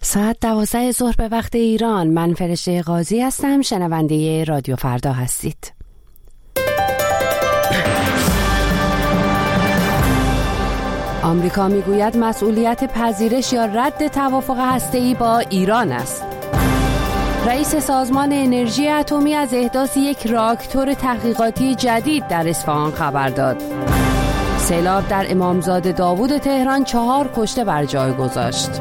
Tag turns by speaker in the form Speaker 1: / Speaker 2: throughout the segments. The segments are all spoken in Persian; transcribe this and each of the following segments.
Speaker 1: ساعت 12 ظهر به وقت ایران. من فرشته قاضی هستم. شنونده رادیو فردا هستید. آمریکا میگوید مسئولیت پذیرش یا رد توافق هسته‌ای با ایران است. رئیس سازمان انرژی اتمی از احداث یک راکتور تحقیقاتی جدید در اصفهان خبر داد. سیلاب در امامزاده داوود تهران 4 کشته بر جای گذاشت.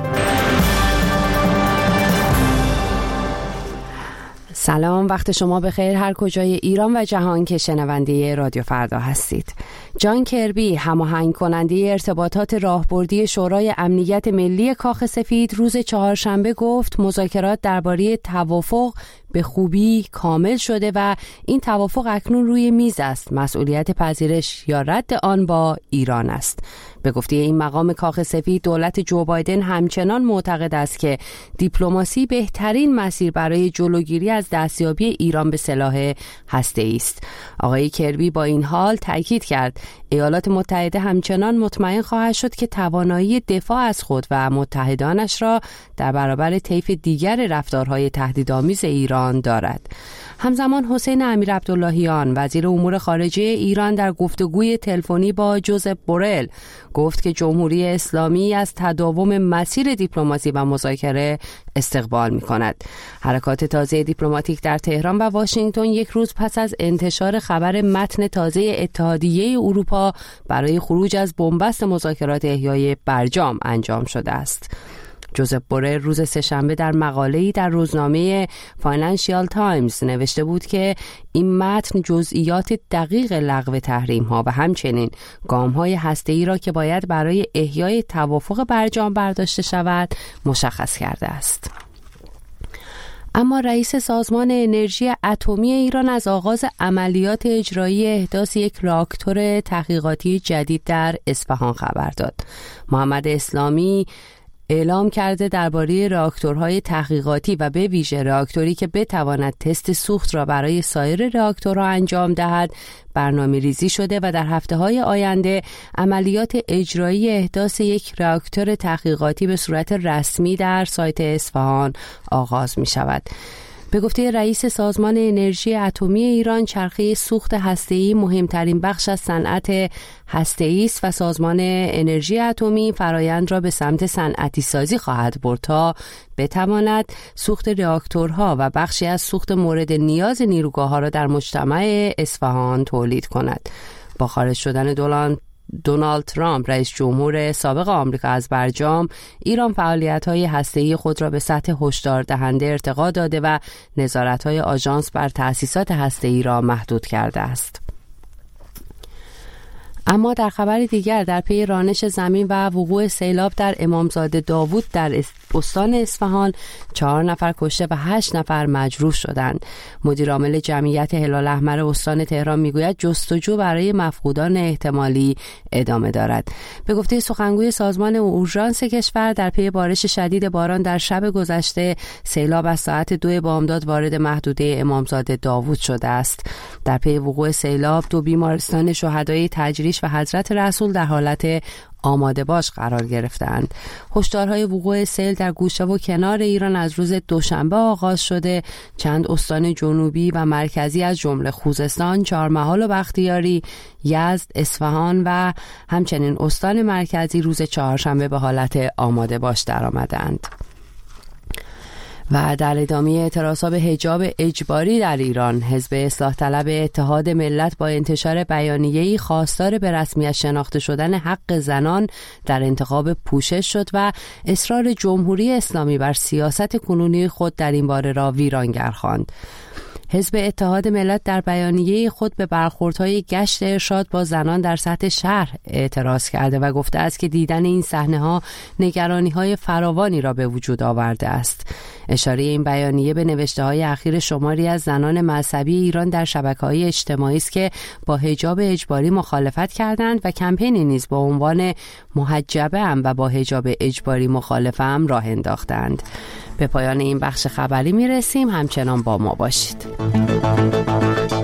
Speaker 1: سلام، وقت شما بخیر هر کجای ایران و جهان که شنونده رادیو فردا هستید. جان کربی، هماهنگ کننده ارتباطات راهبردی شورای امنیت ملی کاخ سفید، روز چهارشنبه گفت مذاکرات درباره توافق به خوبی کامل شده و این توافق اکنون روی میز است. مسئولیت پذیرش یا رد آن با ایران است. به گفته این مقام کاخ سفید، دولت جو بایدن همچنان معتقد است که دیپلماسی بهترین مسیر برای جلوگیری از دستیابی ایران به سلاح هسته‌ای است. آقای کربی با این حال تاکید کرد ایالات متحده همچنان مطمئن خواهد شد که توانایی دفاع از خود و متحدانش را در برابر طیف دیگر رفتارهای تهدیدآمیز ایران دارد. همزمان حسین امیرعبداللهیان، وزیر امور خارجه ایران، در گفتگوی تلفنی با جوزپ بورل گفت که جمهوری اسلامی از تداوم مسیر دیپلماسی و مذاکره استقبال می‌کند. حرکات تازه دیپلماتیک در تهران و واشنگتن یک روز پس از انتشار خبر متن تازه اتحادیه اروپا برای خروج از بنبست مذاکرات احیای برجام انجام شده است. جوزپ بورل روز سه‌شنبه در مقاله‌ای در روزنامه فاینانشیال تایمز نوشته بود که این متن جزئیات دقیق لغو تحریم‌ها و همچنین گام‌های هسته‌ای را که باید برای احیای توافق برجام برداشته شود مشخص کرده است. اما رئیس سازمان انرژی اتمی ایران از آغاز عملیات اجرایی احداث یک راکتور تحقیقاتی جدید در اصفهان خبر داد. محمد اسلامی اعلام کرده درباره راکتورهای تحقیقاتی و به ویژه راکتوری که بتواند تست سوخت را برای سایر راکتورها انجام دهد برنامه ریزی شده و در هفته‌های آینده عملیات اجرایی احداث یک راکتور تحقیقاتی به صورت رسمی در سایت اصفهان آغاز می شود. به گفته رئیس سازمان انرژی اتمی ایران، چرخه سوخت هسته‌ای مهمترین بخش از صنعت هسته‌ای است و سازمان انرژی اتمی فرایند را به سمت صنعتی سازی خواهد برد تا بتواند سوخت راکتورها و بخشی از سوخت مورد نیاز نیروگاه‌ها را در مجتمع اصفهان تولید کند. با خارج شدن دونالد ترامپ رئیس جمهور سابق آمریکا از برجام، ایران فعالیت‌های هسته‌ای خود را به سطح هشدار دهنده ارتقا داده و نظارت‌های آژانس بر تأسیسات هسته‌ای را محدود کرده است. اما در خبر دیگر، در پی رانش زمین و وقوع سیلاب در امامزاده داوود در استان اصفهان 4 نفر کشته و 8 نفر مجروح شدند. مدیر عامل جمعیت هلال احمر استان تهران میگوید جستجو برای مفقودان احتمالی ادامه دارد. به گفته سخنگوی سازمان اورژانس کشور، در پی بارش شدید باران در شب گذشته سیلاب از ساعت 2 بامداد وارد محدوده امامزاده داوود شده است. در پی وقوع سیلاب 2 بیمارستان شهدای تجریش و حضرت رسول در حالت آماده باش قرار گرفتند. هشدارهای وقوع سیل در گوشه و کنار ایران از روز دوشنبه آغاز شده. چند استان جنوبی و مرکزی از جمله خوزستان، چهارمحال و بختیاری، یزد، اصفهان و همچنین استان مرکزی روز چهارشنبه به حالت آماده باش درآمدند. و در ادامه اعتراضات به حجاب اجباری در ایران، حزب اصلاح طلب اتحاد ملت با انتشار بیانیه‌ای خواستار به رسمیت شناخته شدن حق زنان در انتخاب پوشش شد و اصرار جمهوری اسلامی بر سیاست کنونی خود در این باره را ویرانگر خواند. حزب اتحاد ملت در بیانیه خود به برخوردهای گشت ارشاد با زنان در سطح شهر اعتراض کرده و گفته است که دیدن این صحنه‌ها نگرانی‌های فراوانی را به وجود آورده است. اشاره این بیانیه به نوشته‌های اخیر شماری از زنان مذهبی ایران در شبکه‌های اجتماعی است که با حجاب اجباری مخالفت کردند و کمپینی نیز با عنوان محجبه‌ام و با حجاب اجباری مخالفم راه انداختند. به پایان این بخش خبری میرسیم. همچنان با ما باشید.